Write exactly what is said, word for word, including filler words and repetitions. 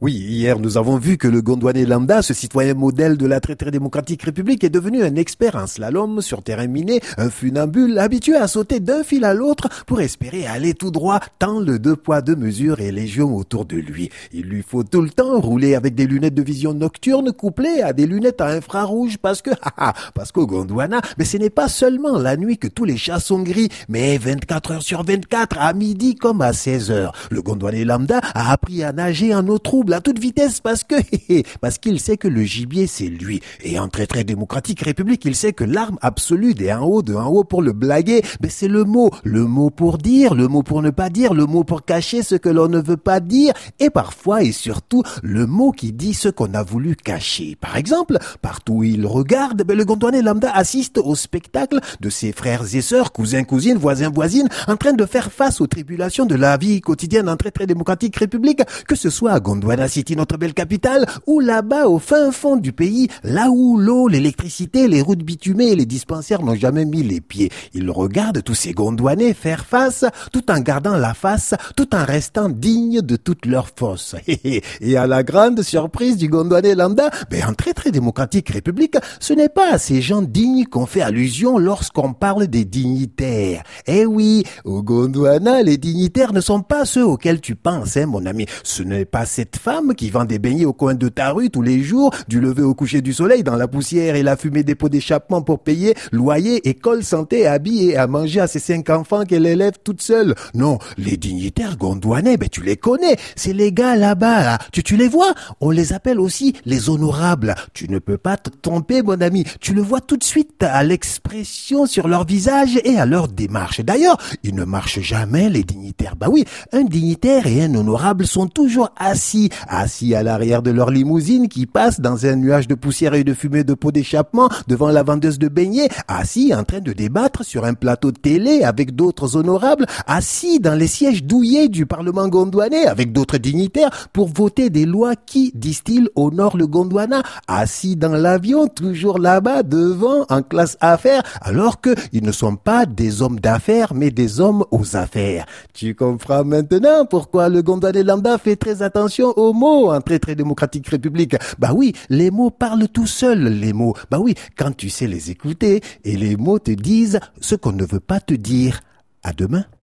Oui, hier nous avons vu que le Gondwanais lambda, ce citoyen modèle de la très très démocratique république, est devenu un expert en slalom sur terrain miné, un funambule habitué à sauter d'un fil à l'autre pour espérer aller tout droit tant le deux poids deux mesures est légion autour de lui. Il lui faut tout le temps rouler avec des lunettes de vision nocturne couplées à des lunettes à infrarouge parce que, parce qu'au Gondwana, mais ce n'est pas seulement la nuit que tous les chats sont gris, mais vingt-quatre heures sur vingt-quatre, à midi comme à seize heures. Le Gondwanais lambda a appris à nager en eau trouble à toute vitesse parce que parce qu'il sait que le gibier c'est lui. Et en très très démocratique république, il sait que l'arme absolue des en haut de en haut pour le blaguer, ben c'est le mot, le mot pour dire, le mot pour ne pas dire, le mot pour cacher ce que l'on ne veut pas dire, et parfois et surtout le mot qui dit ce qu'on a voulu cacher. Par exemple, partout où il regarde, ben le Gondwanais lambda assiste au spectacle de ses frères et sœurs, cousins, cousines, voisins, voisines, en train de faire face aux tribulations de la vie quotidienne en très très démocratique république, que ce soit à Gondwana City, notre belle capitale, ou là-bas au fin fond du pays, là où l'eau, l'électricité, les routes bitumées et les dispensaires n'ont jamais mis les pieds. Il regarde tous ces Gondwanais faire face, tout en gardant la face, tout en restant digne de toutes leurs forces. Et à la grande surprise du Gondwanais lambda, ben en très très démocratique république, ce n'est pas à ces gens dignes qu'on fait allusion lorsqu'on parle des dignitaires. Eh oui, au Gondwana, les dignitaires ne sont pas ceux auxquels tu penses, hein, mon ami. Ce n'est pas cette femme qui vend des beignets au coin de ta rue tous les jours, du lever au coucher du soleil, dans la poussière et la fumée des pots d'échappement pour payer loyer, école, santé, habits et à manger à ses cinq enfants qu'elle élève toute seule. Non, les dignitaires gondwanais, ben tu les connais. C'est les gars là-bas, là. Tu, tu les vois? On les appelle aussi les honorables. Tu ne peux pas te tromper, mon ami. Tu le vois tout de suite à l'expression sur leur visage et à leur démarche. D'ailleurs, ils ne marchent jamais, les dignitaires. Bah oui, un dignitaire et un honorable sont toujours assis, assis à l'arrière de leur limousine qui passe dans un nuage de poussière et de fumée de pots d'échappement devant la vendeuse de beignets, assis en train de débattre sur un plateau de télé avec d'autres honorables, assis dans les sièges douillés du Parlement gondwanais avec d'autres dignitaires pour voter des lois qui, disent-ils, honorent le Gondwana, assis dans l'avion, toujours là-bas, devant, en classe affaires, alors que ils ne sont pas des hommes d'affaires, mais des hommes aux affaires. Tu comprends maintenant pourquoi le Gondwanais lambda fait très attention aux mots en très très démocratique république. Bah oui, les mots parlent tout seuls, les mots. Bah oui, quand tu sais les écouter, et les mots te disent ce qu'on ne veut pas te dire. À demain.